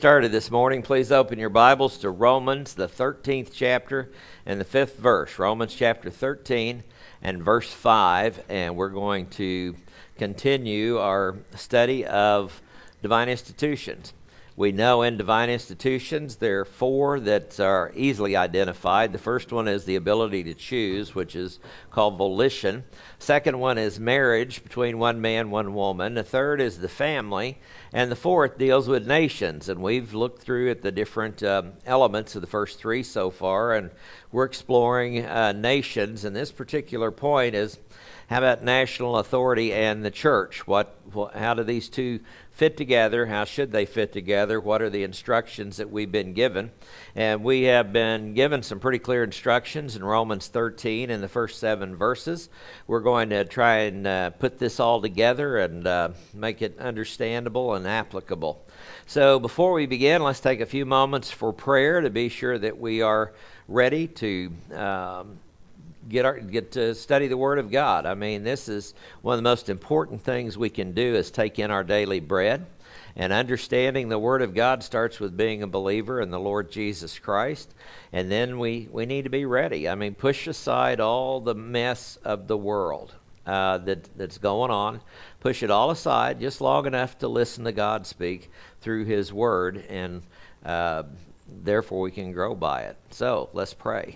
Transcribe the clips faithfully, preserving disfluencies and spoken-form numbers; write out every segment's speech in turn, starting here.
Started this morning, please open your Bibles to Romans, the thirteenth chapter and the fifth verse. Romans chapter thirteen and verse five, and we're going to continue our study of divine institutions. We know in divine institutions there are four that are easily identified. The first one is the ability to choose, which is called volition. Second one is marriage between one man, one woman. The third is the family. And the fourth deals with nations. And we've looked through at the different um, elements of the first three so far, and we're exploring uh, nations. And this particular point is, how about national authority and the church? What, what, how do these two fit together? How should they fit together? What are the instructions that we've been given? And we have been given some pretty clear instructions in Romans thirteen in the first seven verses. We're going to try and uh, put this all together and uh, make it understandable and applicable. So before we begin, let's take a few moments for prayer to be sure that we are ready to um, Get our, get to study the Word of God. I mean, this is one of the most important things we can do is take in our daily bread. And understanding the Word of God starts with being a believer in the Lord Jesus Christ. And then we, we need to be ready. I mean, push aside all the mess of the world uh, that that's going on. Push it all aside just long enough to listen to God speak through His Word. And uh, therefore we can grow by it. So, let's pray.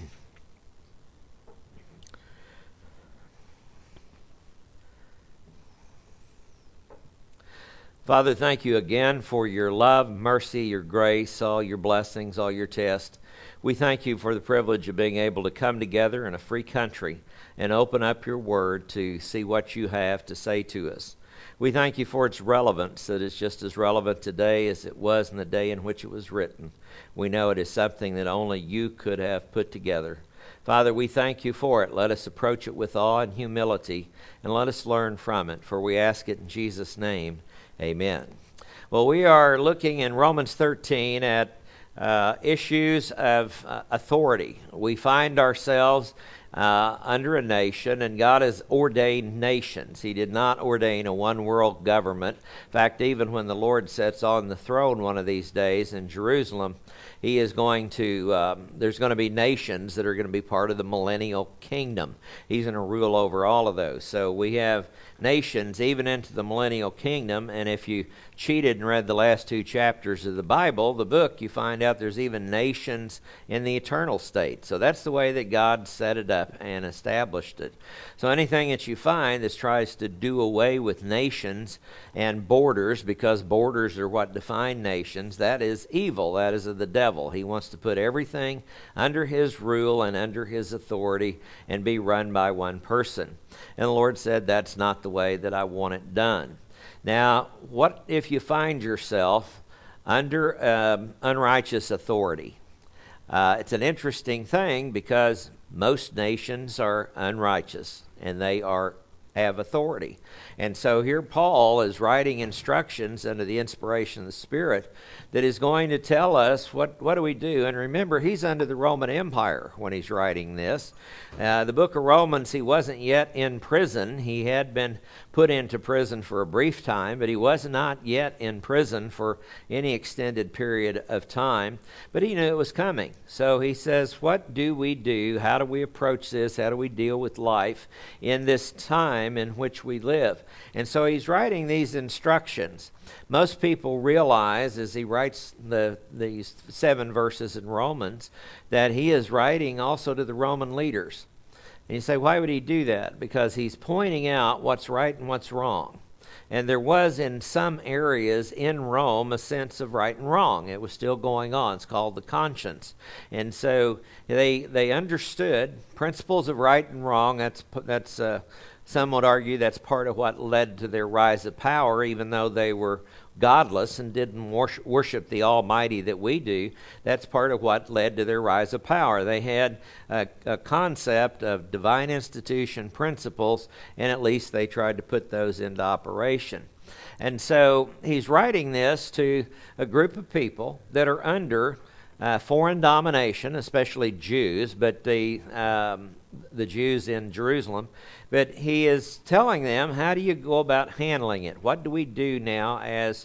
Father, thank you again for your love, mercy, your grace, all your blessings, all your tests. We thank you for the privilege of being able to come together in a free country and open up your word to see what you have to say to us. We thank you for its relevance, that it's just as relevant today as it was in the day in which it was written. We know it is something that only you could have put together. Father, we thank you for it. Let us approach it with awe and humility, and let us learn from it, for we ask it in Jesus' name. Amen. Well, we are looking in Romans thirteen at uh, issues of uh, authority. We find ourselves uh, under a nation, and God has ordained nations. He did not ordain a one-world government. In fact, even when the Lord sits on the throne one of these days in Jerusalem, He is going to, um, there's going to be nations that are going to be part of the millennial kingdom. He's going to rule over all of those. So we have nations even into the millennial kingdom, and if you cheated and read the last two chapters of the Bible, the book, you find out there's even nations in the eternal state. So that's the way that God set it up and established it. So anything that you find that tries to do away with nations and borders, because borders are what define nations, that is evil. That is of the devil. He wants to put everything under his rule and under his authority and be run by one person. And the Lord said, that's not the way that I want it done. Now, what if you find yourself under um, unrighteous authority? Uh, it's an interesting thing because most nations are unrighteous and they are have authority. And so here Paul is writing instructions under the inspiration of the Spirit that is going to tell us what, what do we do. And remember, he's under the Roman Empire when he's writing this. Uh, the book of Romans, he wasn't yet in prison. He had been put into prison for a brief time, but he was not yet in prison for any extended period of time. But he knew it was coming. So he says, what do we do? How do we approach this? How do we deal with life in this time in which we live? And so he's writing these instructions. Most people realize as he writes the these seven verses in Romans that he is writing also to the Roman leaders. And you say, why would he do that? Because he's pointing out what's right and what's wrong. And there was in some areas in Rome a sense of right and wrong. It was still going on. It's called the conscience. And so they they understood principles of right and wrong. That's that's uh, some would argue that's part of what led to their rise of power, even though they were godless and didn't worship, worship the Almighty that we do. That's part of what led to their rise of power. They had a, a concept of divine institution principles, and at least they tried to put those into operation. And so he's writing this to a group of people that are under uh, foreign domination, especially Jews, but the um, the Jews in Jerusalem. But he is telling them, how do you go about handling it? What do we do now as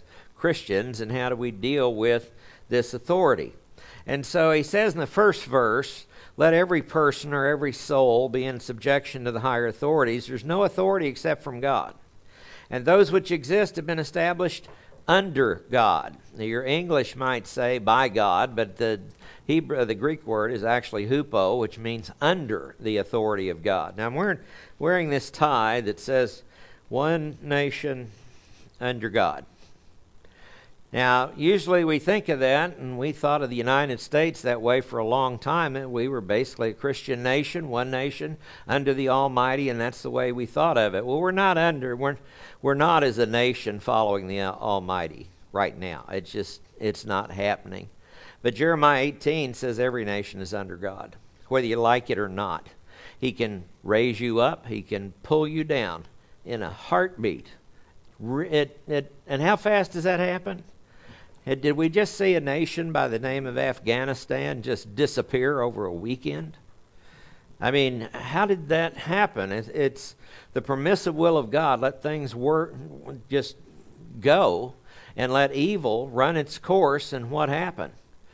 Christians, and how do we deal with this authority? And so he says in the first verse, let every person or every soul be in subjection to the higher authorities. There's no authority except from God. And those which exist have been established under God. Now, your English might say by God, but the Hebrew, the Greek word is actually hupo, which means under the authority of God. Now I'm wearing, wearing this tie that says one nation under God. Now, usually we think of that, and we thought of the United States that way for a long time. And we were basically a Christian nation, one nation, under the Almighty, and that's the way we thought of it. Well, we're not under, we're, we're not as a nation following the Almighty right now. It's just, it's not happening. But Jeremiah eighteen says every nation is under God, whether you like it or not. He can raise you up, he can pull you down in a heartbeat. It, it, and how fast does that happen? Did we just see a nation by the name of Afghanistan just disappear over a weekend? I mean, how did that happen? It's, it's the permissive will of God. Let things work, just go, and let evil run its course. And what happened?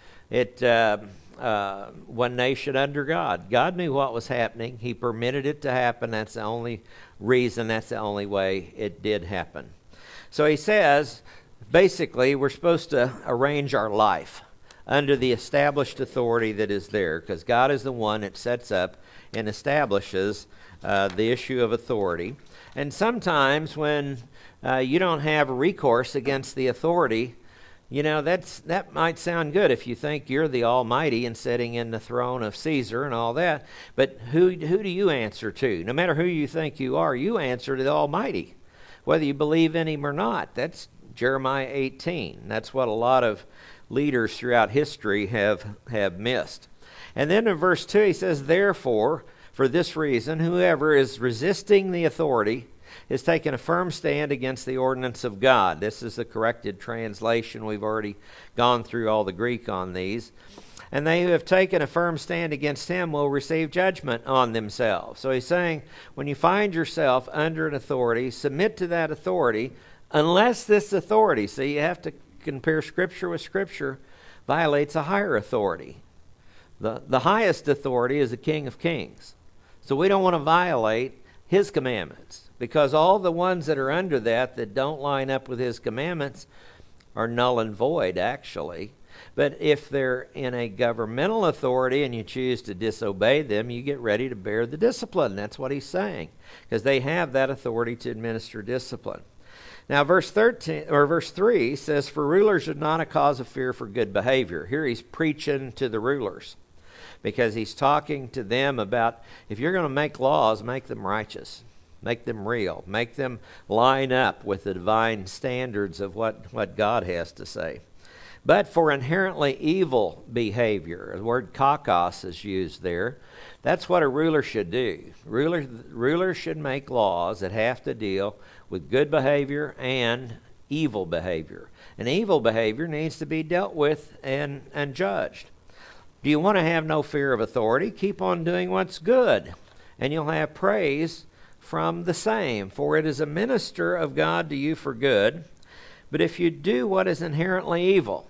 It uh, uh, one nation under God. God knew what was happening. He permitted it to happen. That's the only reason. That's the only way it did happen. So he says, basically, we're supposed to arrange our life under the established authority that is there, because God is the one that sets up and establishes uh, the issue of authority. And sometimes when uh, you don't have recourse against the authority, you know, that's that might sound good if you think you're the Almighty and sitting in the throne of Caesar and all that. But who who do you answer to? No matter who you think you are, you answer to the Almighty, whether you believe in Him or not. That's Jeremiah eighteen. That's what a lot of leaders throughout history have, have missed. And then in verse two he says, therefore, for this reason, whoever is resisting the authority is taking a firm stand against the ordinance of God. This is the corrected translation. We've already gone through all the Greek on these. And they who have taken a firm stand against him will receive judgment on themselves. So he's saying, when you find yourself under an authority, submit to that authority, unless this authority, see, you have to compare Scripture with Scripture, violates a higher authority. The, the highest authority is the King of Kings. So we don't want to violate His commandments, because all the ones that are under that that don't line up with His commandments are null and void, actually. But if they're in a governmental authority and you choose to disobey them, you get ready to bear the discipline. That's what he's saying, because they have that authority to administer discipline. Now, verse thirteen or verse three says, "For rulers are not a cause of fear for good behavior." Here he's preaching to the rulers, because he's talking to them about, if you're going to make laws, make them righteous. Make them real. Make them line up with the divine standards of what, what God has to say. But for inherently evil behavior, the word kakos is used there. That's what a ruler should do. Ruler, rulers should make laws that have to deal with good behavior and evil behavior. And evil behavior needs to be dealt with and, and judged. Do you want to have no fear of authority? Keep on doing what's good, and you'll have praise from the same. For it is a minister of God to you for good. But if you do what is inherently evil,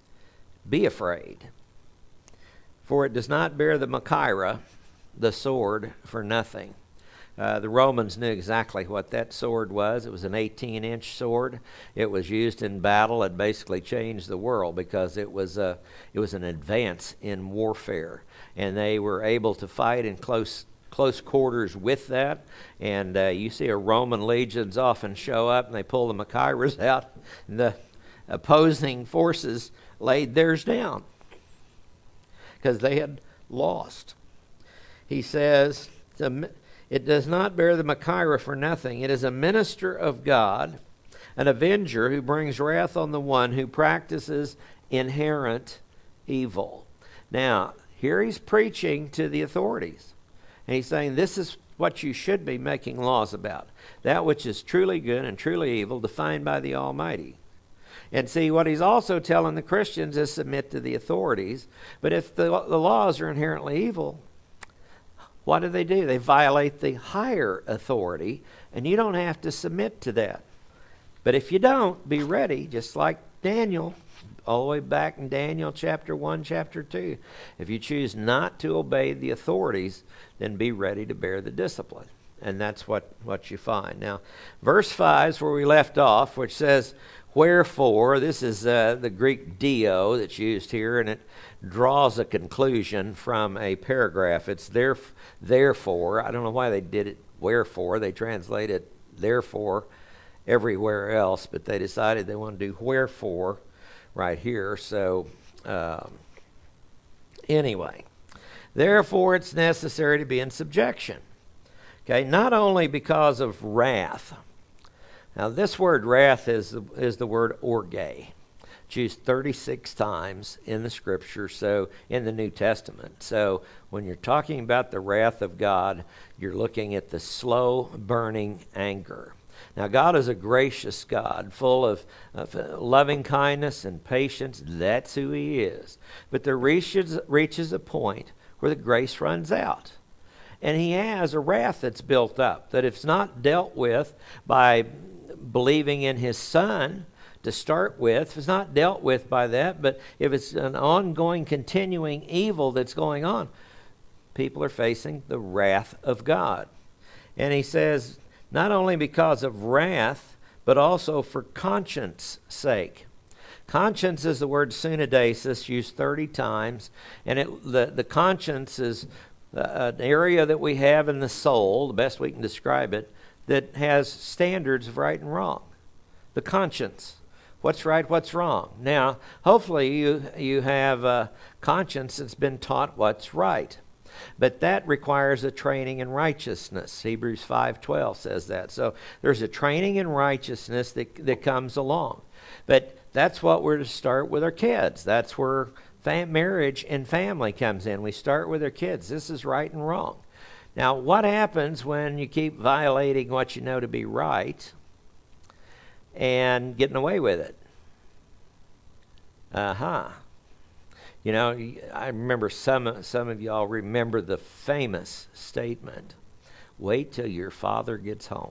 be afraid. For it does not bear the Machaira, the sword, for nothing. Uh, the Romans knew exactly what that sword was. It was an eighteen-inch sword. It was used in battle. It basically changed the world, because it was a, it was an advance in warfare. And they were able to fight in close close quarters with that. And uh, you see a Roman legions often show up, and they pull the Machairas out, and the opposing forces laid theirs down because they had lost. He says, it does not bear the Machaira for nothing. It is a minister of God, an avenger who brings wrath on the one who practices inherent evil. Now, here he's preaching to the authorities. And he's saying, this is what you should be making laws about. That which is truly good and truly evil, defined by the Almighty. And see, what he's also telling the Christians is submit to the authorities. But if the, the laws are inherently evil, what do they do? They violate the higher authority, and you don't have to submit to that. But if you don't, be ready, just like Daniel, all the way back in Daniel chapter one, chapter two. If you choose not to obey the authorities, then be ready to bear the discipline. And that's what, what you find. Now, verse five is where we left off, which says, wherefore, this is uh, the Greek dio that's used here, and it draws a conclusion from a paragraph. It's there, therefore. I don't know why they did it wherefore. They translated therefore everywhere else, but they decided they want to do wherefore right here. So um, anyway, therefore it's necessary to be in subjection. Okay, not only because of wrath. Now this word wrath is, is the word orge. It's used thirty-six times in the Scripture, so in the New Testament. So when you're talking about the wrath of God, you're looking at the slow burning anger. Now, God is a gracious God, full of, of loving kindness and patience. That's who He is. But there reaches, reaches a point where the grace runs out. And He has a wrath that's built up, that if it's not dealt with by believing in His Son to start with, if it's not dealt with by that, but if it's an ongoing, continuing evil that's going on, people are facing the wrath of God. And He says, not only because of wrath, but also for conscience sake. Conscience is the word synodesis, used thirty times, and it, the, the conscience is uh, an area that we have in the soul, the best we can describe it, that has standards of right and wrong. The conscience. What's right, what's wrong. Now, hopefully you, you have a conscience that's been taught what's right. But that requires a training in righteousness. Hebrews five twelve says that. So there's a training in righteousness that, that comes along. But that's what we're to start with our kids. That's where fam- marriage and family comes in. We start with our kids. This is right and wrong. Now, what happens when you keep violating what you know to be right and getting away with it? Uh-huh. You know, I remember some, some of y'all remember the famous statement, wait till your father gets home.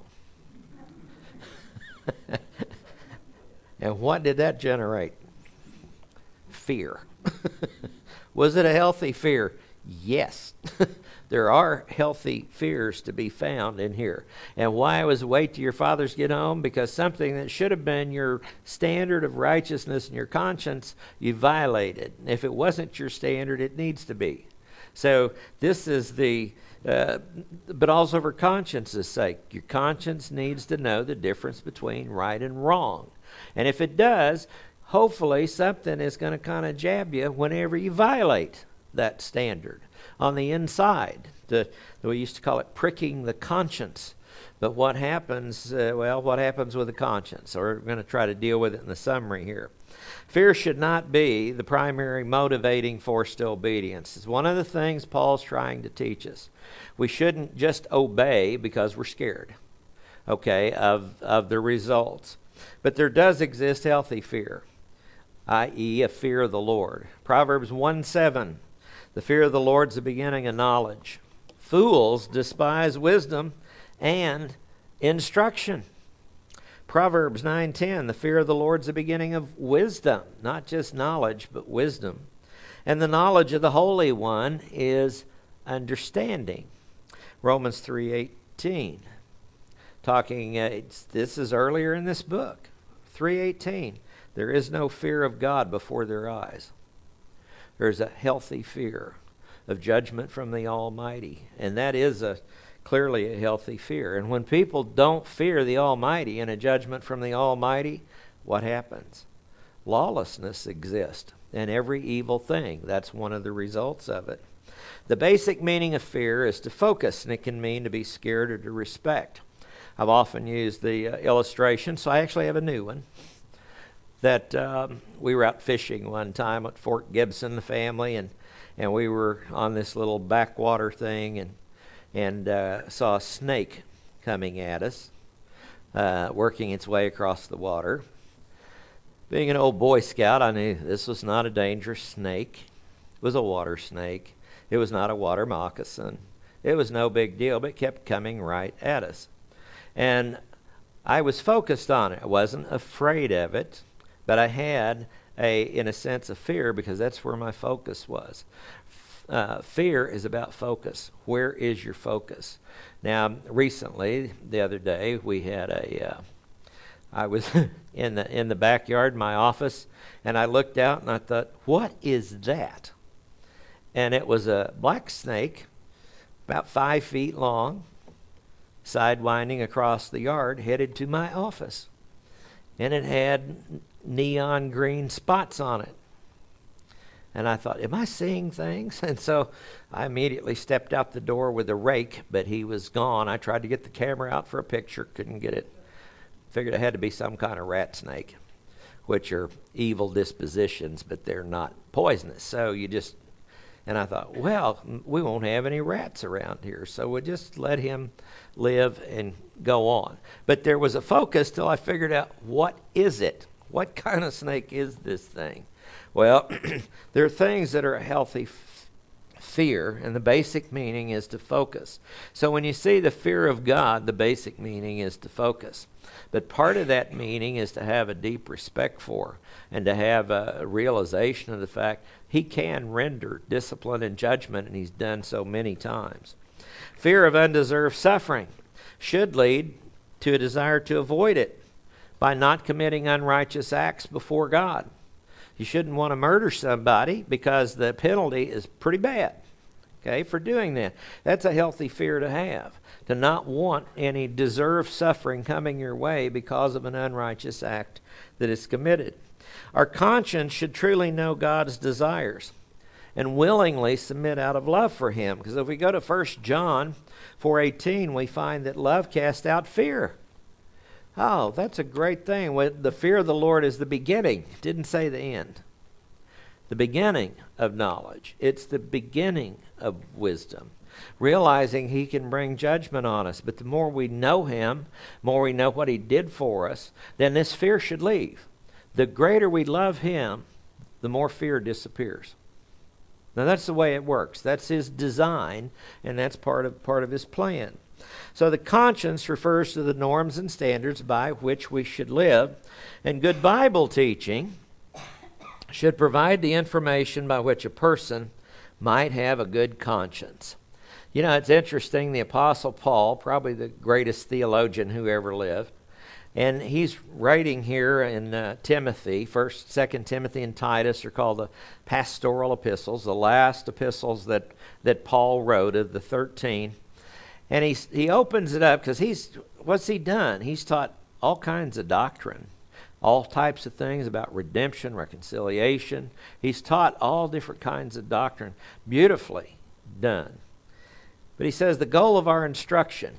And what did that generate? Fear. Was it a healthy fear? Yes. There are healthy fears to be found in here. And why was wait till your fathers get home? Because something that should have been your standard of righteousness and your conscience, you violated. If it wasn't your standard, it needs to be. So this is the, uh, but also for conscience's sake. Your conscience needs to know the difference between right and wrong. And if it does, hopefully something is going to kind of jab you whenever you violate that standard. On the inside, the, we used to call it pricking the conscience. But what happens, uh, well, what happens with the conscience? So we're going to try to deal with it in the summary here. Fear should not be the primary motivating force to obedience. It's one of the things Paul's trying to teach us. We shouldn't just obey because we're scared, okay, of, of the results. But there does exist healthy fear, that is a fear of the Lord. Proverbs one seven. The fear of the Lord is the beginning of knowledge. Fools despise wisdom and instruction. Proverbs nine ten. The fear of the Lord is the beginning of wisdom. Not just knowledge, but wisdom. And the knowledge of the Holy One is understanding. Romans three eighteen. Talking, uh, it's, this is earlier in this book. three eighteen. There is no fear of God before their eyes. There's a healthy fear of judgment from the Almighty. And that is a clearly a healthy fear. And when people don't fear the Almighty and a judgment from the Almighty, what happens? Lawlessness exists and every evil thing. That's one of the results of it. The basic meaning of fear is to focus, and it can mean to be scared or to respect. I've often used the uh, illustration, so I actually have a new one. That um, we were out fishing one time at Fort Gibson, the family, and, and we were on this little backwater thing and, and uh, saw a snake coming at us, uh, working its way across the water. Being an old Boy Scout, I knew this was not a dangerous snake. It was a water snake. It was not a water moccasin. It was no big deal, but it kept coming right at us. And I was focused on it. I wasn't afraid of it. But I had a, in a sense, a fear because that's where my focus was. Uh, fear is about focus. Where is your focus? Now, recently, the other day, we had a, uh, I was in the in the backyard, my office, and I looked out and I thought, what is that? And it was a black snake, about five feet long, sidewinding across the yard, headed to my office. And it had neon green spots on it. And I thought, am I seeing things? And so I immediately stepped out the door with a rake, but he was gone. I tried to get the camera out for a picture, couldn't get it. Figured it had to be some kind of rat snake, which are evil dispositions, but they're not poisonous. So you just, and I thought, well, we won't have any rats around here, so we'll just let him live and go on. But there was a focus till I figured out, what is it? What kind of snake is this thing? Well, there are things that are a healthy f- fear, and the basic meaning is to focus. So when you see the fear of God, the basic meaning is to focus. But part of that meaning is to have a deep respect for and to have a realization of the fact he can render discipline and judgment, and he's done so many times. Fear of undeserved suffering should lead to a desire to avoid it by not committing unrighteous acts before God. You shouldn't want to murder somebody because the penalty is pretty bad, okay, for doing that. That's a healthy fear to have, to not want any deserved suffering coming your way because of an unrighteous act that is committed. Our conscience should truly know God's desires and willingly submit out of love for him. Because if we go to First John four eighteen, we find that love casts out fear. Oh, that's a great thing. The fear of the Lord is the beginning. It didn't say the end. The beginning of knowledge. It's the beginning of wisdom. Realizing he can bring judgment on us. But the more we know him, more we know what he did for us, then this fear should leave. The greater we love him, the more fear disappears. Now that's the way it works. That's his design, and that's part of part of his plan. So the conscience refers to the norms and standards by which we should live, and good Bible teaching should provide the information by which a person might have a good conscience. You know, it's interesting, the Apostle Paul, probably the greatest theologian who ever lived, and he's writing here in uh, Timothy, First, Second Timothy, and Titus are called the pastoral epistles, the last epistles that, that Paul wrote of the thirteen. And he he opens it up because he's, what's he done? He's taught all kinds of doctrine, all types of things about redemption, reconciliation. He's taught all different kinds of doctrine, beautifully done. But he says the goal of our instruction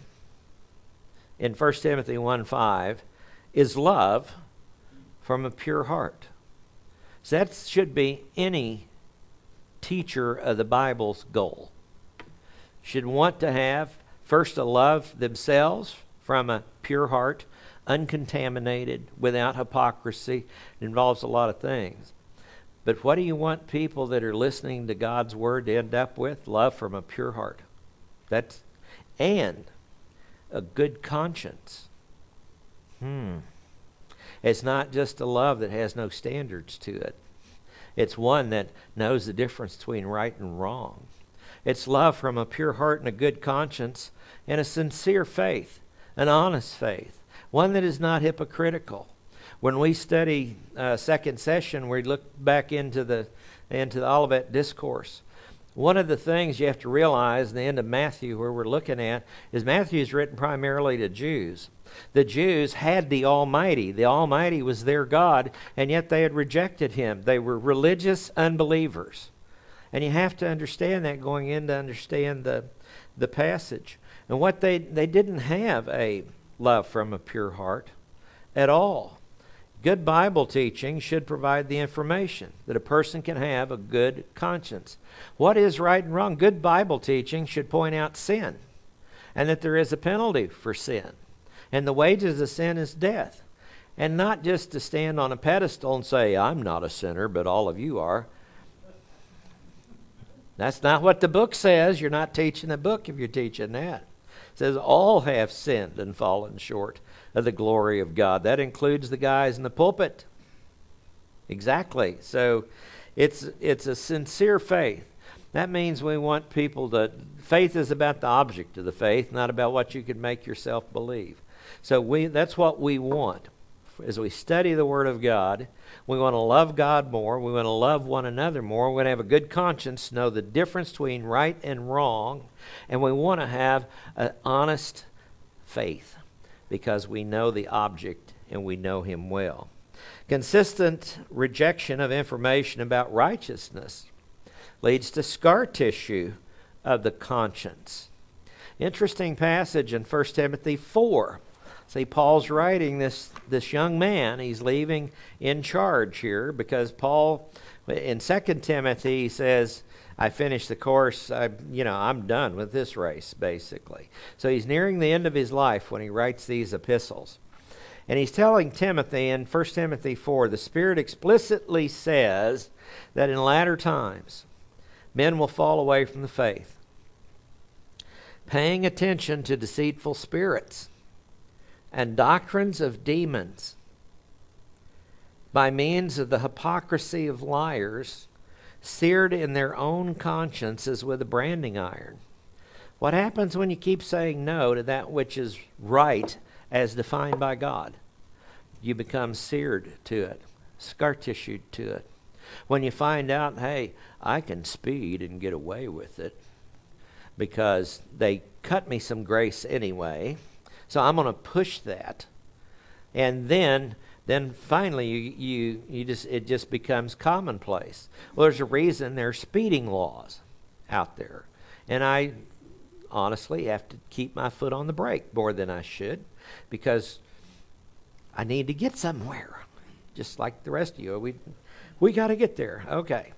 in First Timothy one five is love from a pure heart. So that should be any teacher of the Bible's goal. Should want to have first a love themselves from a pure heart, uncontaminated, without hypocrisy. It involves a lot of things. But what do you want people that are listening to God's word to end up with? Love from a pure heart. That's, and a good conscience. Hmm. It's not just a love that has no standards to it. It's one that knows the difference between right and wrong. It's love from a pure heart and a good conscience and a sincere faith, an honest faith, one that is not hypocritical. When we study uh, second session, we look back into the into the Olivet Discourse. One of the things you have to realize in the end of Matthew, where we're looking at, is Matthew is written primarily to Jews. The Jews had the Almighty. The Almighty was their God, and yet they had rejected him. They were religious unbelievers. And you have to understand that going in to understand the, the passage. And what they, they didn't have a love from a pure heart at all. Good Bible teaching should provide the information that a person can have a good conscience. What is right and wrong? Good Bible teaching should point out sin and that there is a penalty for sin. And the wages of sin is death. And not just to stand on a pedestal and say, I'm not a sinner, but all of you are. That's not what the book says. You're not teaching the book if you're teaching that. It says all have sinned and fallen short of the glory of God. That includes the guys in the pulpit. Exactly. So it's it's a sincere faith. That means we want people to, faith is about the object of the faith, not about what you can make yourself believe. So we that's what we want. As we study the Word of God, we want to love God more. We want to love one another more. We want to have a good conscience, know the difference between right and wrong. And we want to have an honest faith because we know the object and we know Him well. Consistent rejection of information about righteousness leads to scar tissue of the conscience. Interesting passage in First Timothy four. See, Paul's writing this, this young man. He's leaving in charge here because Paul, in Second Timothy, he says, I finished the course, I, you know, I'm done with this race, basically. So he's nearing the end of his life when he writes these epistles. And he's telling Timothy in First Timothy four, the Spirit explicitly says that in latter times, men will fall away from the faith, paying attention to deceitful spirits and doctrines of demons, by means of the hypocrisy of liars, seared in their own consciences with a branding iron. What happens when you keep saying no to that which is right as defined by God? You become seared to it, scar tissued to it. When you find out, hey, I can speed and get away with it because they cut me some grace anyway, so I'm going to push that. And then then finally you, you you just it just becomes commonplace. Well, there's a reason there's speeding laws out there. And I honestly have to keep my foot on the brake more than I should because I need to get somewhere. Just like the rest of you. We we got to get there. Okay.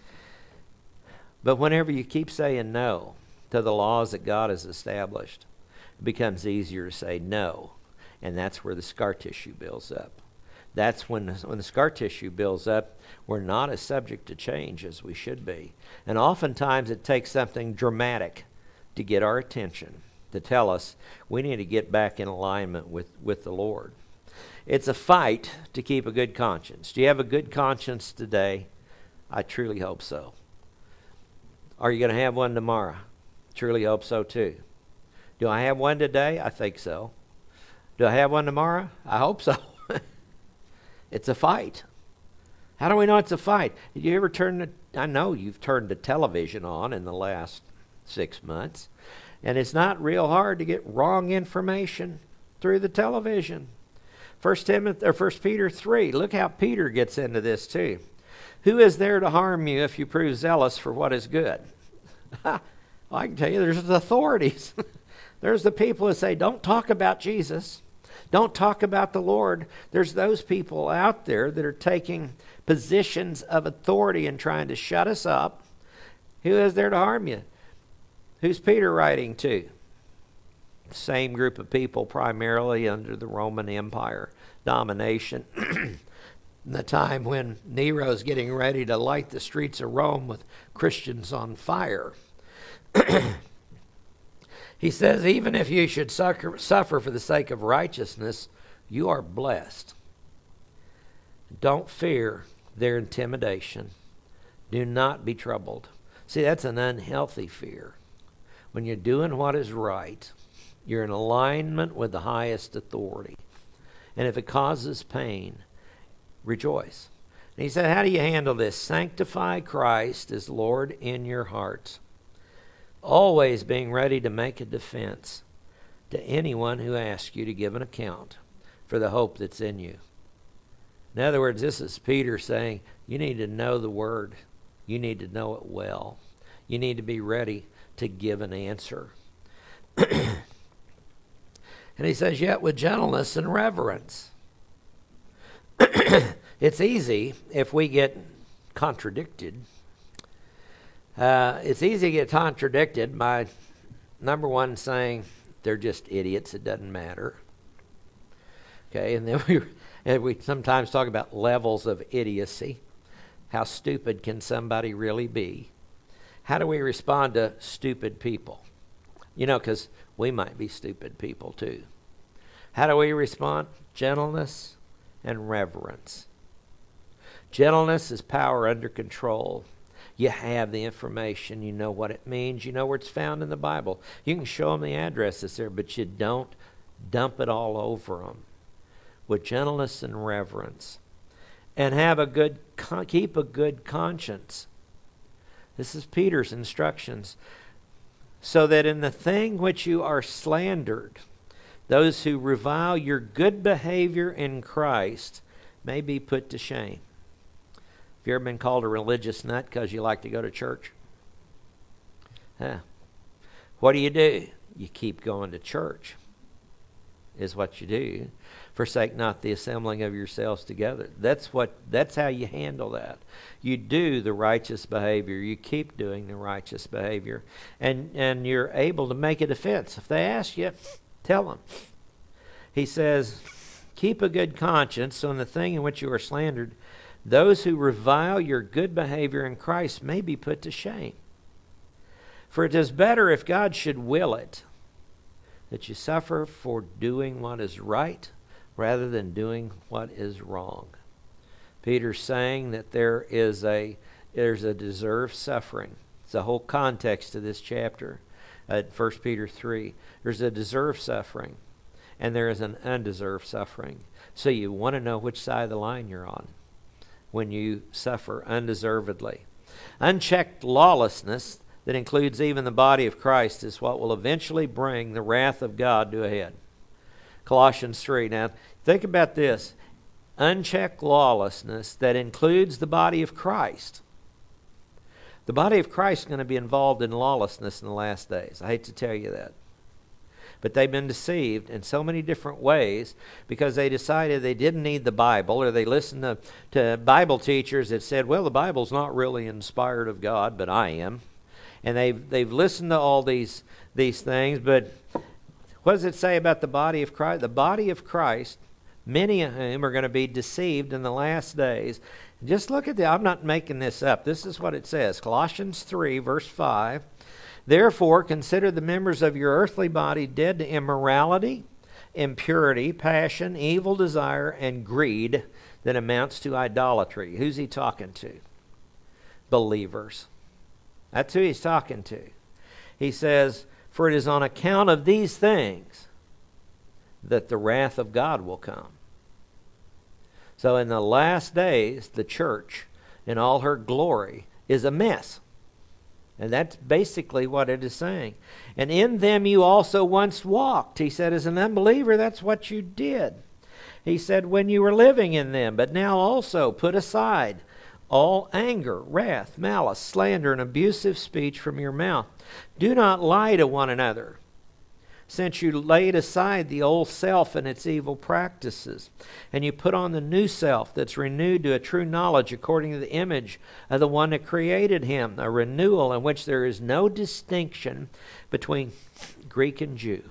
But whenever you keep saying no to the laws that God has established, it becomes easier to say no. And that's where the scar tissue builds up. That's when, when the scar tissue builds up, we're not as subject to change as we should be. And oftentimes it takes something dramatic to get our attention, to tell us we need to get back in alignment with, with the Lord. It's a fight to keep a good conscience. Do you have a good conscience today? I truly hope so. Are you going to have one tomorrow? Truly hope so too. Do I have one today? I think so. Do I have one tomorrow? I hope so. It's a fight. How do we know it's a fight? Did you ever turn the, I know you've turned the television on in the last six months, and it's not real hard to get wrong information through the television. First Timothy or First Peter three. Look how Peter gets into this too. Who is there to harm you if you prove zealous for what is good? Well, I can tell you, there's the authorities. There's the people who say, don't talk about Jesus. Don't talk about the Lord. There's those people out there that are taking positions of authority and trying to shut us up. Who is there to harm you? Who's Peter writing to? Same group of people, primarily under the Roman Empire domination. The time when Nero's getting ready to light the streets of Rome with Christians on fire. He says, even if you should suffer, suffer for the sake of righteousness, you are blessed. Don't fear their intimidation. Do not be troubled. See, that's an unhealthy fear. When you're doing what is right, you're in alignment with the highest authority. And if it causes pain, rejoice. And he said, how do you handle this? Sanctify Christ as Lord in your hearts, always being ready to make a defense to anyone who asks you to give an account for the hope that's in you. In other words, this is Peter saying, you need to know the Word. You need to know it well. You need to be ready to give an answer. And he says, yet with gentleness and reverence. It's easy if we get contradicted. Uh, it's easy to get contradicted by, number one, saying they're just idiots, it doesn't matter. Okay, and then we, and we sometimes talk about levels of idiocy. How stupid can somebody really be? How do we respond to stupid people? You know, because we might be stupid people too. How do we respond? Gentleness and reverence. Gentleness is power under control. You have the information. You know what it means. You know where it's found in the Bible. You can show them the address that's there, but you don't dump it all over them. With gentleness and reverence. And have a good, keep a good conscience. This is Peter's instructions. So that in the thing which you are slandered, those who revile your good behavior in Christ may be put to shame. Have you ever been called a religious nut because you like to go to church? Huh. What do you do? You keep going to church, is what you do. Forsake not the assembling of yourselves together. That's what. That's how you handle that. You do the righteous behavior. You keep doing the righteous behavior. And, and you're able to make a defense. If they ask you, tell them. He says, keep a good conscience, so in the thing in which you are slandered, those who revile your good behavior in Christ may be put to shame. For it is better, if God should will it, that you suffer for doing what is right rather than doing what is wrong. Peter's saying that there is a there's a deserved suffering. It's the whole context of this chapter at First Peter three. There's a deserved suffering, and there is an undeserved suffering. So you want to know which side of the line you're on when you suffer undeservedly. Unchecked lawlessness that includes even the body of Christ is what will eventually bring the wrath of God to a head. Colossians three. Now, think about this. Unchecked lawlessness that includes the body of Christ. The body of Christ is going to be involved in lawlessness in the last days. I hate to tell you that. But they've been deceived in so many different ways because they decided they didn't need the Bible, or they listened to, to Bible teachers that said, well, the Bible's not really inspired of God, but I am. And they've, they've listened to all these, these things, but what does it say about the body of Christ? The body of Christ, many of whom are going to be deceived in the last days. Just look at the, I'm not making this up. This is what it says. Colossians three, verse five. Therefore, consider the members of your earthly body dead to immorality, impurity, passion, evil desire, and greed that amounts to idolatry. Who's he talking to? Believers. That's who he's talking to. He says, for it is on account of these things that the wrath of God will come. So in the last days, the church in all her glory is a mess. And that's basically what it is saying. And in them you also once walked. He said, as an unbeliever, that's what you did. He said, when you were living in them, but now also put aside all anger, wrath, malice, slander, and abusive speech from your mouth. Do not lie to one another, since you laid aside the old self and its evil practices, and you put on the new self that's renewed to a true knowledge according to the image of the one that created him, a renewal in which there is no distinction between Greek and Jew,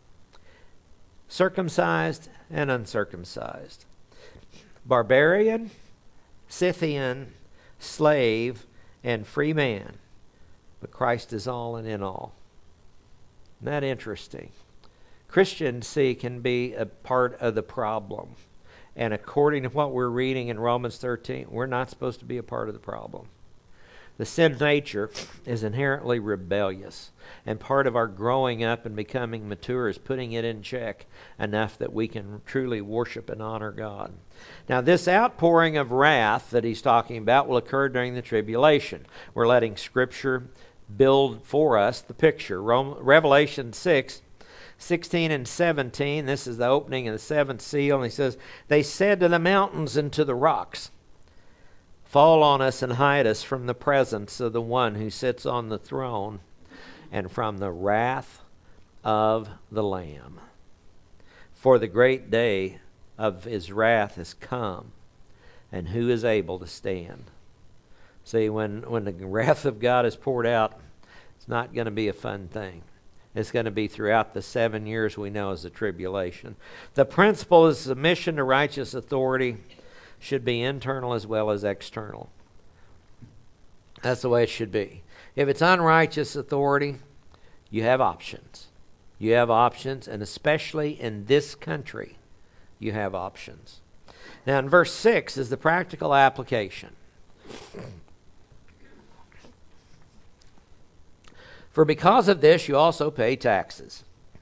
circumcised and uncircumcised, barbarian, Scythian, slave, and free man. But Christ is all and in all. Isn't that interesting? Christians, see, can be a part of the problem. And according to what we're reading in Romans thirteen, we're not supposed to be a part of the problem. The sin nature is inherently rebellious. And part of our growing up and becoming mature is putting it in check enough that we can truly worship and honor God. Now, this outpouring of wrath that he's talking about will occur during the tribulation. We're letting Scripture build for us the picture. Revelation six, sixteen and seventeen, this is the opening of the seventh seal, and he says, they said to the mountains and to the rocks, fall on us and hide us from the presence of the one who sits on the throne and from the wrath of the Lamb. For the great day of his wrath has come, and who is able to stand? See, when, when the wrath of God is poured out, it's not going to be a fun thing. It's going to be throughout the seven years we know as the tribulation. The principle of submission to righteous authority should be internal as well as external. That's the way it should be. If it's unrighteous authority, you have options. You have options, and especially in this country, you have options. Now in verse six is the practical application. For because of this you also pay taxes.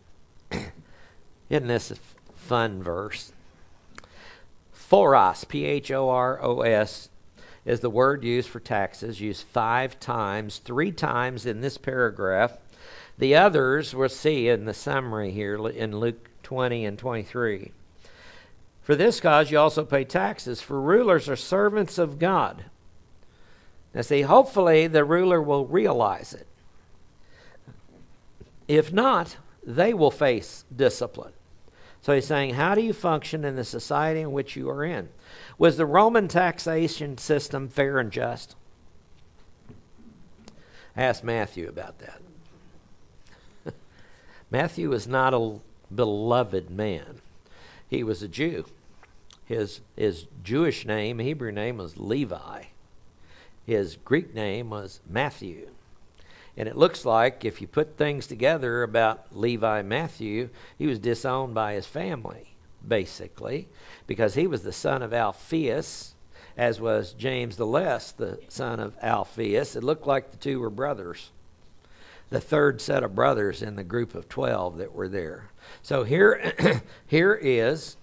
Isn't this a f- fun verse? Phoros, P H O R O S, is the word used for taxes, used five times, three times in this paragraph. The others we'll see in the summary here in Luke twenty and twenty-three. For this cause you also pay taxes, for rulers are servants of God. Now see, hopefully the ruler will realize it. If not, they will face discipline. So he's saying, how do you function in the society in which you are in? Was the Roman taxation system fair and just? I asked Matthew about that. Matthew was not a beloved man. He was a Jew. His, his Jewish name, Hebrew name, was Levi. His Greek name was Matthew. And it looks like if you put things together about Levi Matthew, he was disowned by his family, basically, because he was the son of Alphaeus, as was James the Less, the son of Alphaeus. It looked like the two were brothers, the third set of brothers in the group of twelve that were there. So here, here is,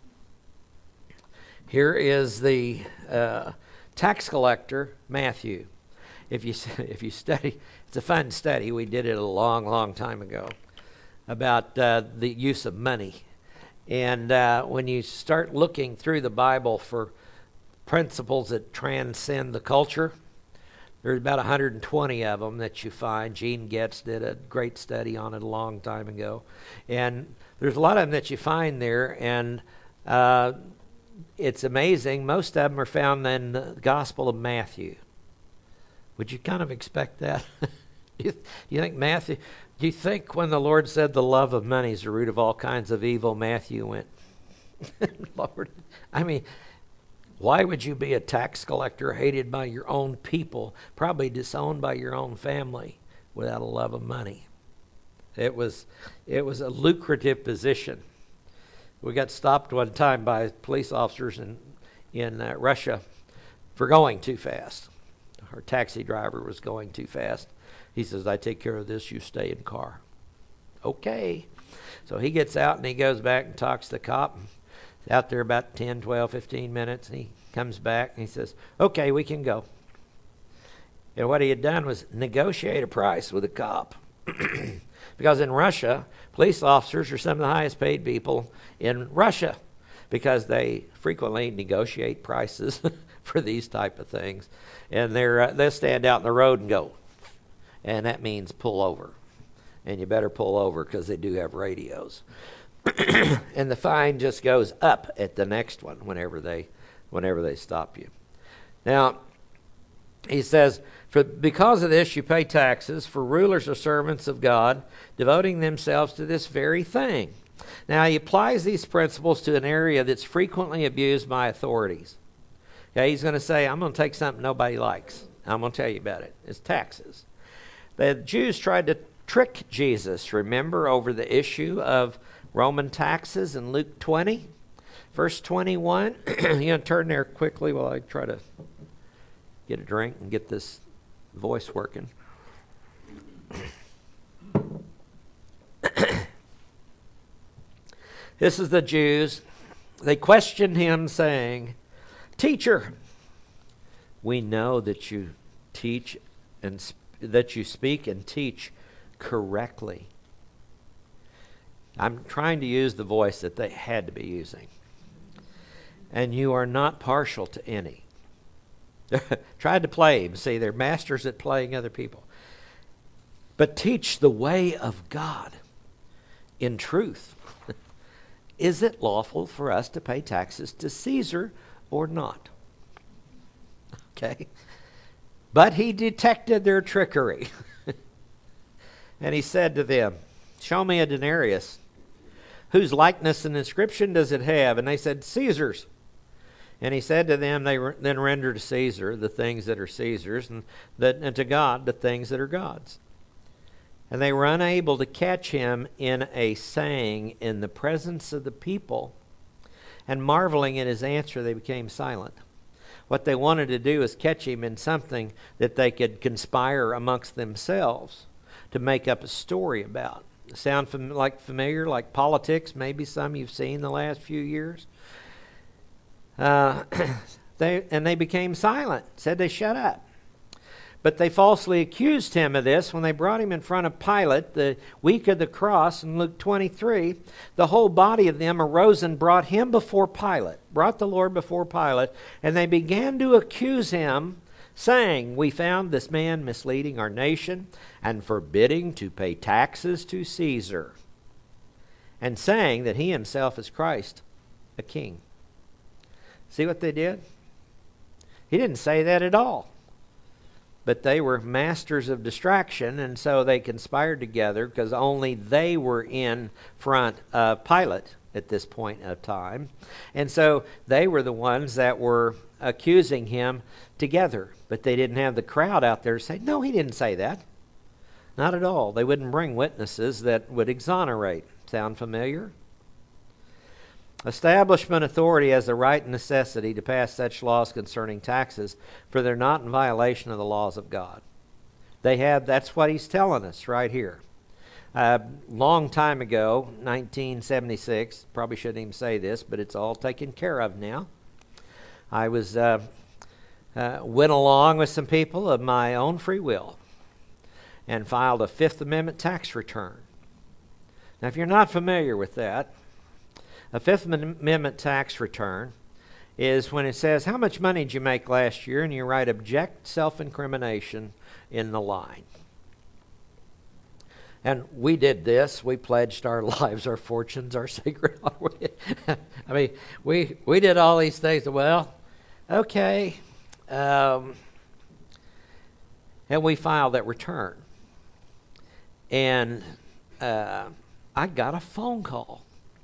here is the uh, tax collector Matthew. If you if you study, it's a fun study. We did it a long, long time ago about uh, the use of money. And uh, when you start looking through the Bible for principles that transcend the culture, there's about one hundred twenty of them that you find. Gene Getz did a great study on it a long time ago. And there's a lot of them that you find there, and uh, it's amazing. Most of them are found in the Gospel of Matthew. Would you kind of expect that? you, you think Matthew, do you think when the Lord said the love of money is the root of all kinds of evil, Matthew went, Lord, I mean, why would you be a tax collector hated by your own people, probably disowned by your own family without a love of money? It was, it was a lucrative position. We got stopped one time by police officers in, in uh, Russia for going too fast. Our taxi driver was going too fast. He says, I take care of this, you stay in car. Okay. So he gets out and he goes back and talks to the cop. He's out there about ten, twelve, fifteen minutes. And he comes back and he says, okay, we can go. And what he had done was negotiate a price with the cop. Because in Russia, police officers are some of the highest paid people in Russia because they frequently negotiate prices for these type of things. And they're uh, they'll stand out in the road and go, and that means pull over, and you better pull over because they do have radios. And the fine just goes up at the next one whenever they whenever they stop you. Now he says, for because of this you pay taxes, for rulers are servants of God, devoting themselves to this very thing. Now he applies these principles to an area that's frequently abused by authorities. Okay, he's going to say, I'm going to take something nobody likes. I'm going to tell you about it. It's taxes. The Jews tried to trick Jesus, remember, over the issue of Roman taxes in Luke twenty, verse twenty-one. You know, turn there quickly while I try to get a drink and get this voice working. This is the Jews. They questioned him, saying, Teacher, we know that you teach and sp- that you speak and teach correctly. I'm trying to use the voice that they had to be using. And you are not partial to any. Tried to play him. See, they're masters at playing other people. But teach the way of God in truth. Is it lawful for us to pay taxes to Caesar or not? Okay. But he detected their trickery. And he said to them, show me a denarius. Whose likeness and inscription does it have? And they said, Caesar's. And he said to them, they re- then render to Caesar the things that are Caesar's, and, that, and to God the things that are God's. And they were unable to catch him in a saying in the presence of the people. And marveling at his answer, they became silent. What they wanted to do is catch him in something that they could conspire amongst themselves to make up a story about. Sound fam- like familiar, like politics, maybe some you've seen the last few years? Uh, they and they became silent, said they shut up. But they falsely accused him of this when they brought him in front of Pilate the week of the cross in Luke twenty-three. The whole body of them arose and brought him before Pilate, brought the Lord before Pilate, and they began to accuse him, saying, "We found this man misleading our nation and forbidding to pay taxes to Caesar, and saying that he himself is Christ, a king." See what they did? He didn't say that at all. But they were masters of distraction, and so they conspired together because only they were in front of Pilate at this point of time. And so they were the ones that were accusing him together. But they didn't have the crowd out there to say, "No, he didn't say that." Not at all. They wouldn't bring witnesses that would exonerate. Sound familiar? Establishment authority has the right and necessity to pass such laws concerning taxes, for they're not in violation of the laws of God. They have, that's what he's telling us right here. A uh, long time ago, nineteen seventy-six, probably shouldn't even say this, but it's all taken care of now. I was uh, uh, went along with some people of my own free will and filed a Fifth Amendment tax return. Now, if you're not familiar with that, a Fifth Amendment tax return is when it says, how much money did you make last year? And you write object self-incrimination in the line. And we did this. We pledged our lives, our fortunes, our sacred. I mean, we we did all these things. Well, okay. Um, and we filed that return. And uh, I got a phone call.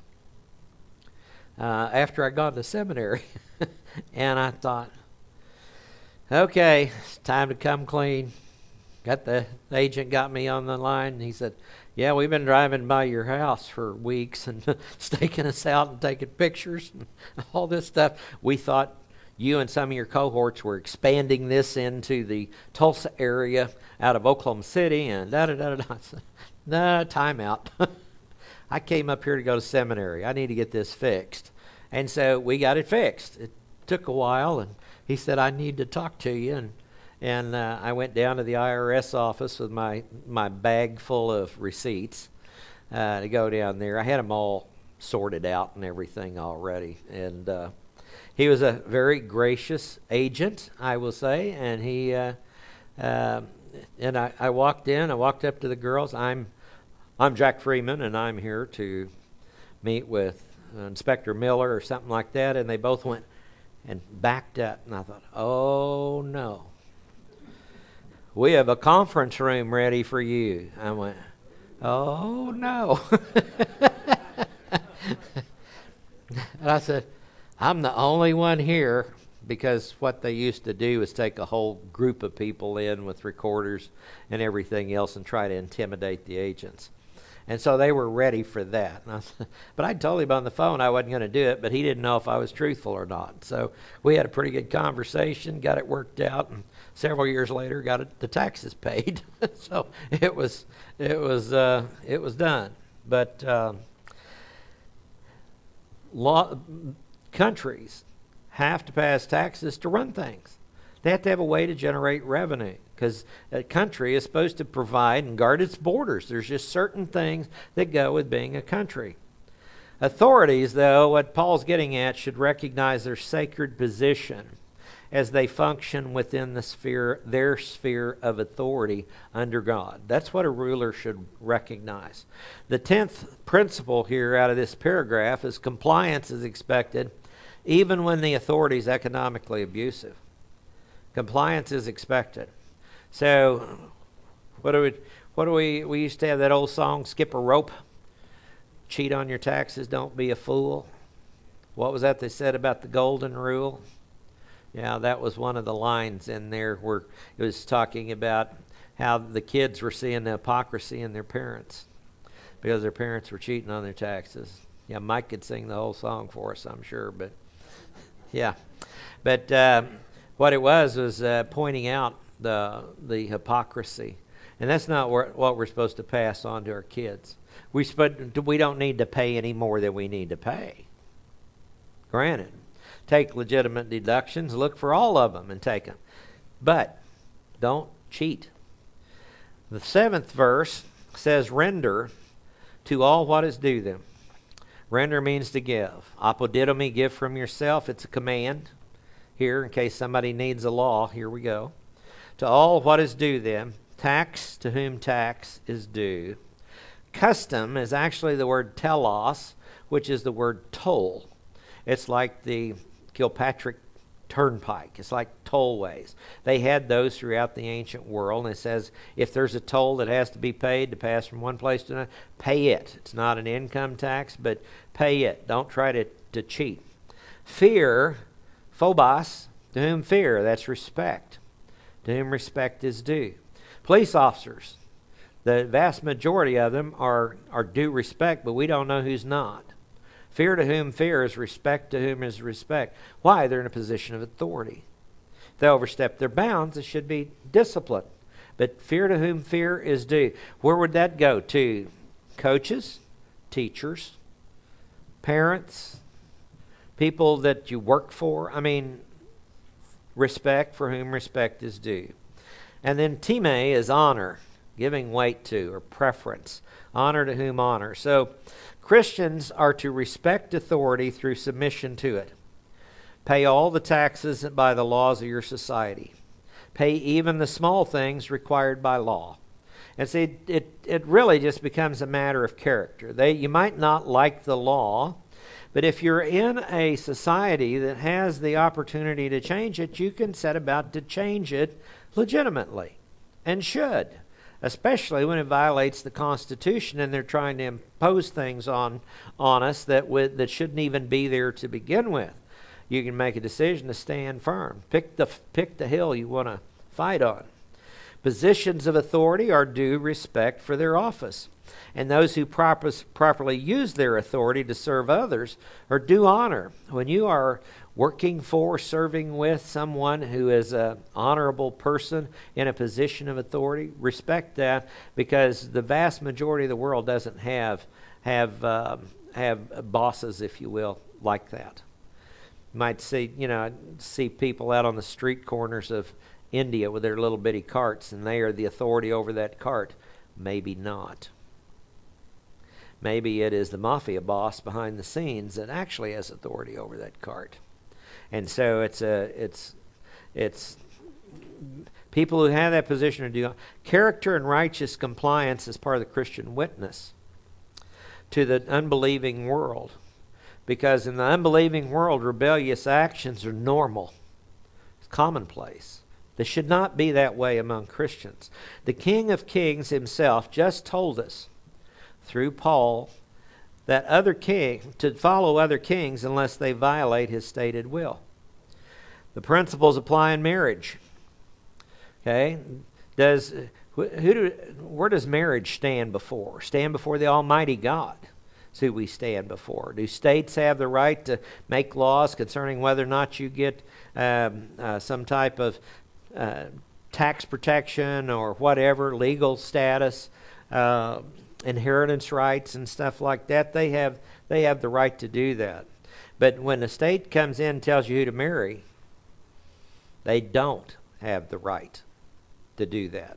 Uh, after I got to seminary. And I thought, okay, it's time to come clean. Got the, the agent got me on the line, and he said, "Yeah, we've been driving by your house for weeks and staking us out and taking pictures and all this stuff. We thought you and some of your cohorts were expanding this into the Tulsa area out of Oklahoma City and da-da-da-da-da." I said, "No, time out. I came up here to go to seminary. I need to get this fixed." And so we got it fixed. It took a while, and he said, "I need to talk to you." And and uh, I went down to the I R S office with my, my bag full of receipts uh, to go down there. I had them all sorted out and everything already. And uh, he was a very gracious agent, I will say. And he uh, uh, and I, I walked in. I walked up to the girls. I'm I'm Jack Freeman, and I'm here to meet with Inspector Miller or something like that. And they both went and backed up. And I thought, oh, no. "We have a conference room ready for you." I went, oh, no. And I said, "I'm the only one here," because what they used to do is take a whole group of people in with recorders and everything else and try to intimidate the agents. And so they were ready for that. And I said, but I told him on the phone I wasn't going to do it, but he didn't know if I was truthful or not. So we had a pretty good conversation, got it worked out, and several years later got it, the taxes paid. So it was it was uh, it was done. But uh, law, countries have to pass taxes to run things. They have to have a way to generate revenue, because a country is supposed to provide and guard its borders. There's just certain things that go with being a country. Authorities, though, what Paul's getting at, should recognize their sacred position as they function within the sphere, their sphere of authority under God. That's what a ruler should recognize. The tenth principle here out of this paragraph is compliance is expected even when the authority is economically abusive. Compliance is expected. So, what do we, what do we, we used to have that old song, "Skip a Rope." Cheat on your taxes, don't be a fool. What was that they said about the golden rule? Yeah, that was one of the lines in there where it was talking about how the kids were seeing the hypocrisy in their parents because their parents were cheating on their taxes. Yeah, Mike could sing the whole song for us, I'm sure. But yeah, but uh, what it was was uh, pointing out the the hypocrisy, and that's not what we're supposed to pass on to our kids. We sp- we don't need to pay any more than we need to pay. Granted, take legitimate deductions, look for all of them and take them, but don't cheat. The seventh verse says, "Render to all what is due them." Render means to give. Apodidomi, give from yourself. It's a command. Here, in case somebody needs a law, here we go. To all what is due them. Tax to whom tax is due. Custom is actually the word telos, which is the word toll. It's like the Kilpatrick Turnpike. It's like tollways. They had those throughout the ancient world. And it says if there's a toll that has to be paid to pass from one place to another, pay it. It's not an income tax, but pay it. Don't try to, to cheat. Fear, phobos, to whom fear, that's respect. To whom respect is due. Police officers, the vast majority of them are, are due respect, but we don't know who's not. Fear to whom fear is respect to whom is respect. Why? They're in a position of authority. If they overstep their bounds, it should be discipline. But fear to whom fear is due. Where would that go? To coaches, teachers, parents, people that you work for. I mean, respect for whom respect is due. And then time is honor, giving weight to or preference. Honor to whom honor. So Christians are to respect authority through submission to it. Pay all the taxes by the laws of your society. Pay even the small things required by law. And see, it, it really just becomes a matter of character. They, you might not like the law, but if you're in a society that has the opportunity to change it, you can set about to change it legitimately, and should. Especially when it violates the Constitution and they're trying to impose things on on us that would, that shouldn't even be there to begin with. You can make a decision to stand firm. Pick the pick the hill you want to fight on. Positions of authority are due respect for their office, and those who proper, properly use their authority to serve others are due honor. When you are working for, serving with someone who is an honorable person in a position of authority, respect that, because the vast majority of the world doesn't have have um, have bosses, if you will, like that. You might see, you know, see people out on the street corners of India with their little bitty carts, and they are the authority over that cart. Maybe not. Maybe it is the mafia boss behind the scenes that actually has authority over that cart. And so it's a it's it's people who have that position are due. Character and righteous compliance is part of the Christian witness to the unbelieving world, because in the unbelieving world, rebellious actions are normal. It's commonplace. They should not be that way among Christians. The King of Kings himself just told us through Paul that other king to follow other kings unless they violate his stated will. The principles apply in marriage. Okay, does who do where does marriage stand before? Stand before the Almighty God. That's who we stand before. Do states have the right to make laws concerning whether or not you get um, uh, some type of uh, tax protection or whatever legal status? Uh, inheritance rights and stuff like that, they have they have the right to do that. But when the state comes in and tells you who to marry, they don't have the right to do that.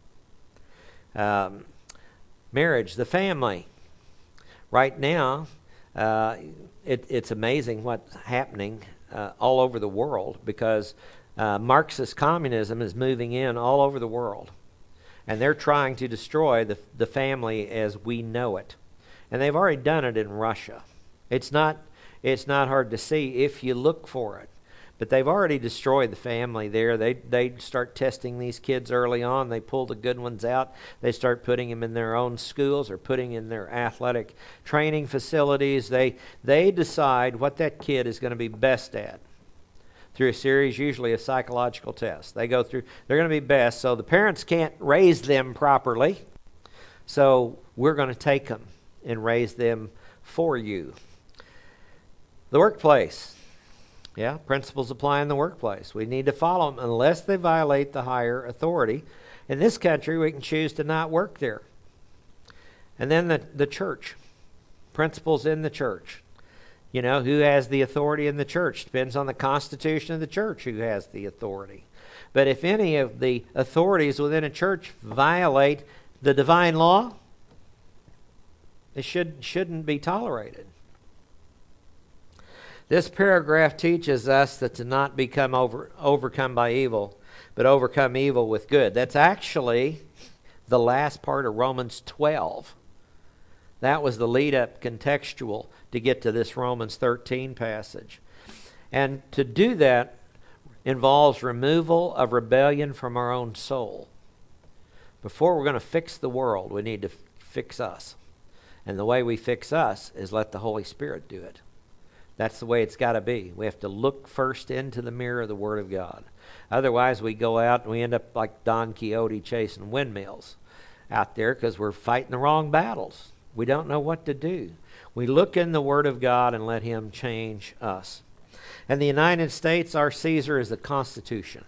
Um, marriage, the family. Right now, uh, it, it's amazing what's happening uh, all over the world, because uh, Marxist communism is moving in all over the world. And they're trying to destroy the, the family as we know it. And they've already done it in Russia. It's not, it's not hard to see if you look for it. But they've already destroyed the family there. They they start testing these kids early on. They pull the good ones out. They start putting them in their own schools or putting in their athletic training facilities. They they decide what that kid is going to be best at through a series, usually a psychological test. They go through, they're going to be best. So the parents can't raise them properly. So we're going to take them and raise them for you. The workplace. Yeah, principles apply in the workplace. We need to follow them unless they violate the higher authority. In this country, we can choose to not work there. And then the, the church. Principles in the church. You know, who has the authority in the church? Depends on the constitution of the church who has the authority. But if any of the authorities within a church violate the divine law, it should, shouldn't be tolerated. This paragraph teaches us that to not become over, overcome by evil, but overcome evil with good. That's actually the last part of Romans twelve. That was the lead-up contextual to get to this Romans thirteen passage. And to do that involves removal of rebellion from our own soul. Before we're going to fix the world, we need to f- fix us. And the way we fix us is let the Holy Spirit do it. That's the way it's got to be. We have to look first into the mirror of the Word of God. Otherwise, we go out and we end up like Don Quixote chasing windmills out there because we're fighting the wrong battles. We don't know what to do. We look in the Word of God and let Him change us. In the United States, our Caesar is the Constitution.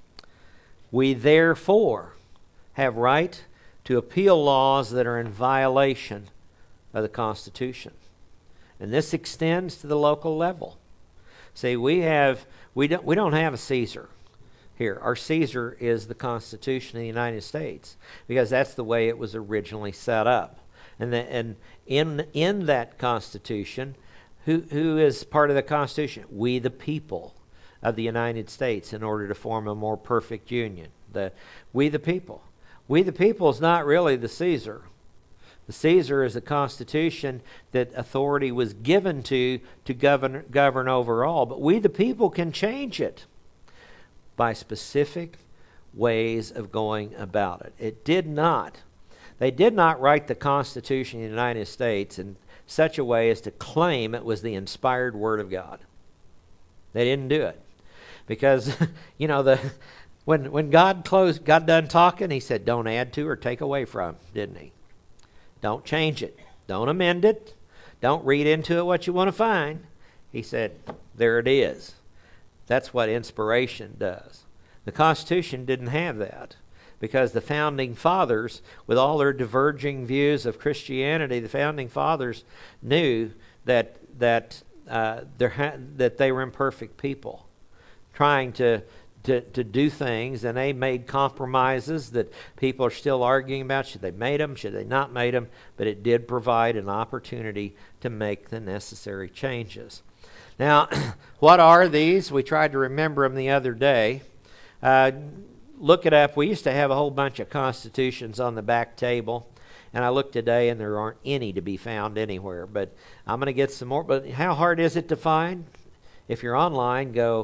We therefore have right to appeal laws that are in violation of the Constitution. And this extends to the local level. See, we have we don't we don't have a Caesar here. Our Caesar is the Constitution of the United States because that's the way it was originally set up. And the, and in in that Constitution, who who is part of the Constitution? We the people of the United States, in order to form a more perfect union. The we the people. We the people is not really the Caesar. The Caesar is a constitution that authority was given to to govern govern over all. But we the people can change it by specific ways of going about it. It did not. They did not write the Constitution of the United States in such a way as to claim it was the inspired Word of God. They didn't do it. Because, you know, the when when God closed, got done talking, He said, don't add to or take away from, didn't He? Don't change it. Don't amend it. Don't read into it what you want to find. He said, there it is. That's what inspiration does. The Constitution didn't have that because the Founding Fathers, with all their diverging views of Christianity, the Founding Fathers knew that that uh, ha- that they were imperfect people trying to To, to do things, and they made compromises that people are still arguing about. Should they make them? Should they not make them? But it did provide an opportunity to make the necessary changes. Now, what are these? We tried to remember them the other day. Uh, look it up. We used to have a whole bunch of constitutions on the back table, and I looked today, and there aren't any to be found anywhere. But I'm going to get some more. But how hard is it to find? If you're online, go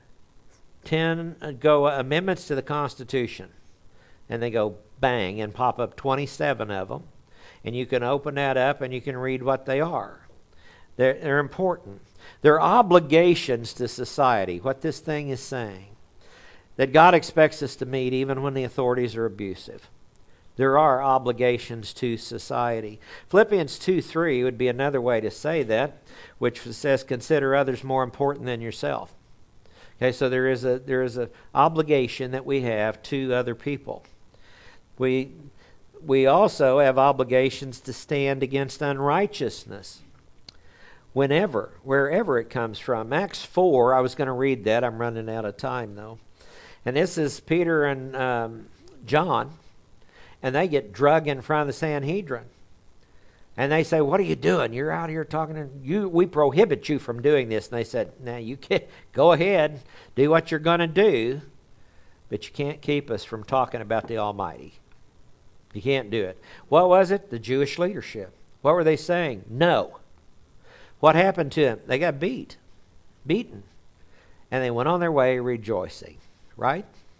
ten go amendments to the Constitution, and they go bang and pop up twenty-seven of them, and you can open that up and you can read what they are. They're, they're important. They're obligations to society. What this thing is saying, that God expects us to meet even when the authorities are abusive. There are obligations to society. Philippians two three would be another way to say that, which says, consider others more important than yourself. Okay, so there is a there is an obligation that we have to other people. We we also have obligations to stand against unrighteousness whenever, wherever it comes from. Acts four, I was going to read that. I'm running out of time, though. And this is Peter and um, John, and they get drug in front of the Sanhedrin. And they say, what are you doing? You're out here talking to you. We prohibit you from doing this. And they said, now you can go ahead, do what you're going to do, but you can't keep us from talking about the Almighty. You can't do it. What was it? The Jewish leadership. What were they saying? No. What happened to them? They got beat, beaten. And they went on their way rejoicing, right?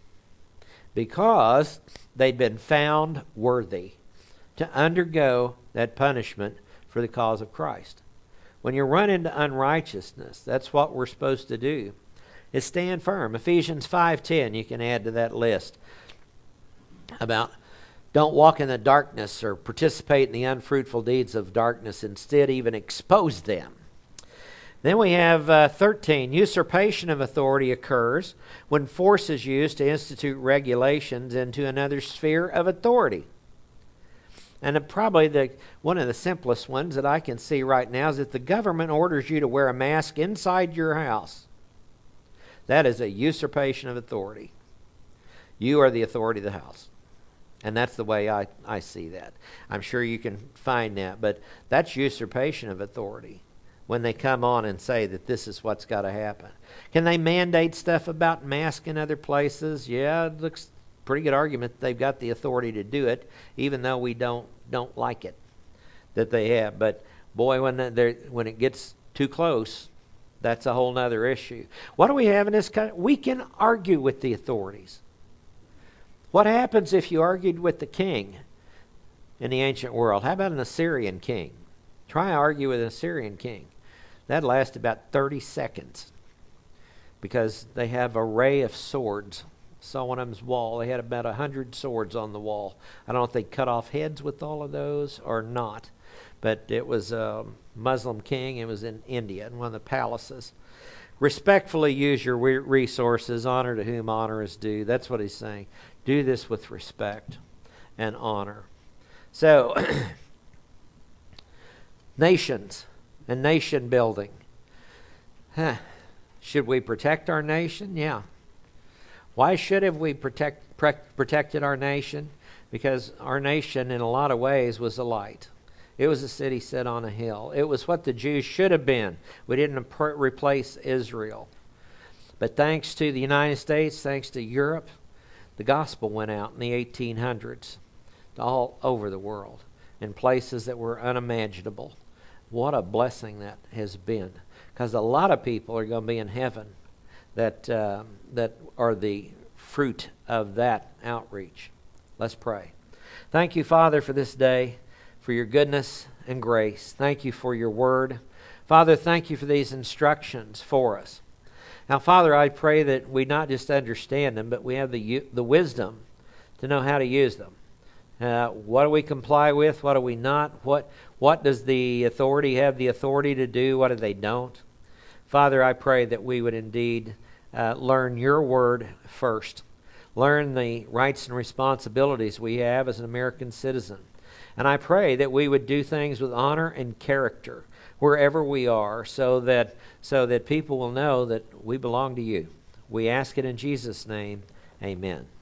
Because they'd been found worthy to undergo that punishment for the cause of Christ. When you run into unrighteousness, that's what we're supposed to do, is stand firm. Ephesians five ten, you can add to that list about Don't walk in the darkness or participate in the unfruitful deeds of darkness. Instead, even expose them. Then we have uh, thirteen. Usurpation of authority occurs when force is used to institute regulations into another sphere of authority. And probably the one of the simplest ones that I can see right now is if the government orders you to wear a mask inside your house. That is a usurpation of authority. You are the authority of the house. And that's the way I, I see that. I'm sure you can find that, but that's usurpation of authority when they come on and say that this is what's got to happen. Can they mandate stuff about masks in other places? Yeah, it looks pretty good argument they've got the authority to do it, even though we don't don't like it that they have. But boy, when they when it gets too close, that's a whole nother issue. What do we have in this country? We can argue with the authorities. What happens if you argued with the king in the ancient world? How about an Assyrian king? Try to argue with an Assyrian king. That'd last about thirty seconds because they have an array of swords. Saw one of them's wall. They had about a hundred swords on the wall. I don't know if they cut off heads with all of those or not, but it was a Muslim king. It was in India in one of the palaces. Respectfully use your resources. Honor to whom honor is due. That's what he's saying. Do this with respect and honor. So, nations and nation building. Huh. Should we protect our nation? Yeah. Why should have we protect, pre- protected our nation? Because our nation, in a lot of ways, was a light. It was a city set on a hill. It was what the Jews should have been. We didn't pr- replace Israel. But thanks to the United States, thanks to Europe, the gospel went out in the eighteen hundreds all over the world in places that were unimaginable. What a blessing that has been. Because a lot of people are going to be in heaven that uh, that are the fruit of that outreach. Let's pray. Thank you, Father, for this day, for your goodness and grace. Thank you for your word. Father, thank you for these instructions for us. Now, Father, I pray that we not just understand them, but we have the the wisdom to know how to use them. Uh, what do we comply with? What do we not? What what does the authority have the authority to do? What do they don't? Father, I pray that we would indeed uh, learn your word first. Learn the rights and responsibilities we have as an American citizen. And I pray that we would do things with honor and character wherever we are, so that so that people will know that we belong to you. We ask it in Jesus' name. Amen.